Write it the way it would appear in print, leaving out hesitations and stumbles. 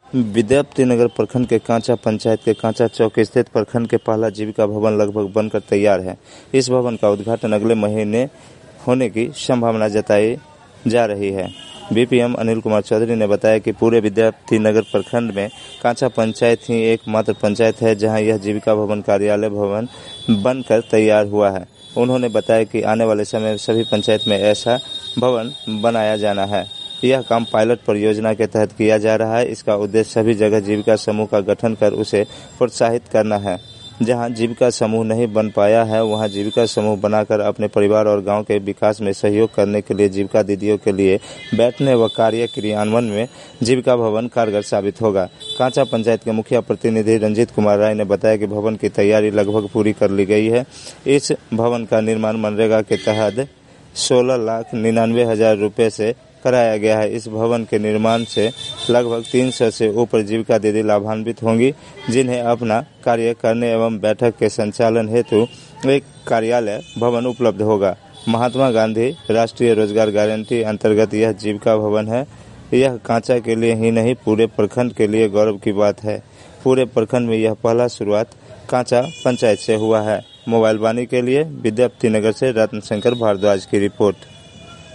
विद्यापतिनगर प्रखंड के कांचा पंचायत के कांचा चौक स्थित प्रखंड के पहला जीविका भवन लगभग बनकर तैयार है। इस भवन का उद्घाटन अगले महीने होने की संभावना जताई जा रही है। बीपीएम अनिल कुमार चौधरी ने बताया कि पूरे विद्यापतिनगर प्रखंड में कांचा पंचायत ही एकमात्र पंचायत है जहां यह जीविका भवन कार्यालय भवन बनकर तैयार हुआ है। उन्होंने बताया कि आने वाले समय में सभी पंचायत में ऐसा भवन बनाया जाना है। यह काम पायलट परियोजना के तहत किया जा रहा है। इसका उद्देश्य सभी जगह जीविका समूह का गठन कर उसे प्रोत्साहित करना है। जहां जीविका समूह नहीं बन पाया है वहां जीविका समूह बनाकर अपने परिवार और गांव के विकास में सहयोग करने के लिए जीविका दीदियों के लिए बैठने व कार्य क्रियान्वयन में जीविका भवन कारगर साबित होगा। कांचा पंचायत के मुखिया प्रतिनिधि रंजीत कुमार राय ने बताया कि भवन की तैयारी लगभग पूरी कर ली गई है। इस भवन का निर्माण मनरेगा के तहत 16,99,000 रुपये से कराया गया है। इस भवन के निर्माण से लगभग 300 से ऊपर जीविका दीदी लाभान्वित होंगी, जिन्हें अपना कार्य करने एवं बैठक के संचालन हेतु एक कार्यालय भवन उपलब्ध होगा। महात्मा गांधी राष्ट्रीय रोजगार गारंटी अंतर्गत यह जीविका भवन है। यह कांचा के लिए ही नहीं पूरे प्रखंड के लिए गौरव की बात है। पूरे प्रखंड में यह पहला शुरुआत कांचा पंचायत से हुआ है। मोबाइल वाणी के लिए विद्यापतिनगर से रत्न शंकर भारद्वाज की रिपोर्ट।